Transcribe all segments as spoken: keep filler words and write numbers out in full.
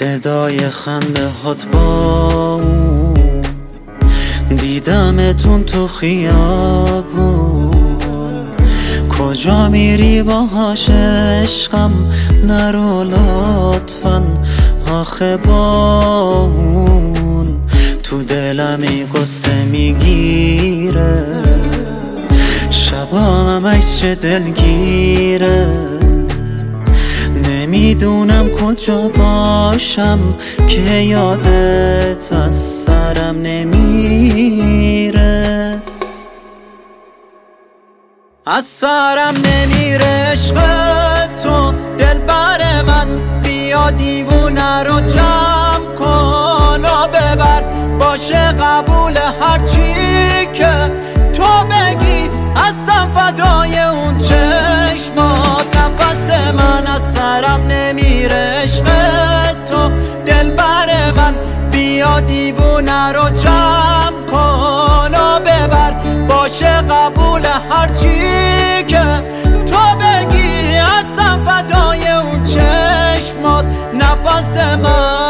صدای خنده هات با دیدمتون تو خیابون. کجا میری باهاش عشقم نرو لطفا، آخه با اون تو دلمی قصه میگیره، شبا همش چه دلگیره. نمیدونم کجا باشم که یادت از سرم نمیره، از سرم نمیره عشق تو دلبر من. بیا دیوونه رو جمع کن و ببر، باشه قبول هرچی که تو بگی، هستم فدای اون چشمات. نفس من از سرم نمیره عشق تو دلبر من. بیا دیوونه رو جمع کن و ببر، باشه قبول هرچی که تو بگی، هستم فدای اون چشمات. نفس من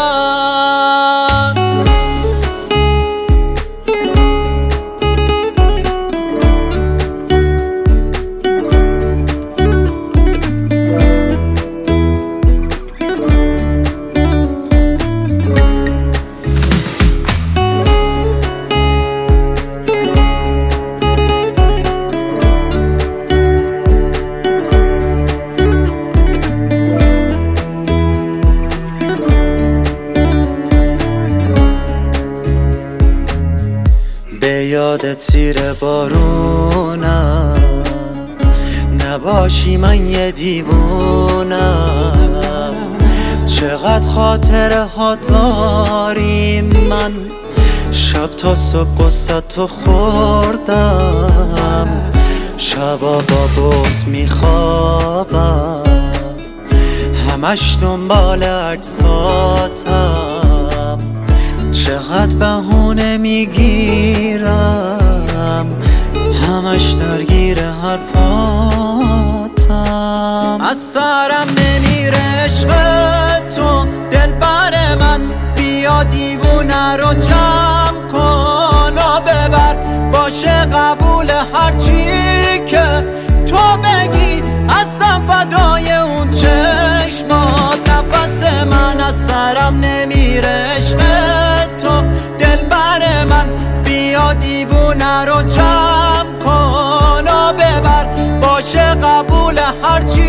به یاد تیر بارونم نباشی، من یه دیوونم. چقدر خاطره ها داریم، من شب تا صبح قصه تو خوردم. شبا با بغض میخوابم، همش دنبال عکساتم. چقدر بهونه میگیرم، همش درگیر حرفاتم. از سرم نمیره عشق تو دلبر من. بیا دیوونه رو جمع کن و ببر، باشه قبول هرچی که تو بگی، هستم فدای اون چشمات. نفس من از سرم نمیره عشق تو دلبر من. بیا دیوونه رو جمع کن و ببر، باشه قبول هرچی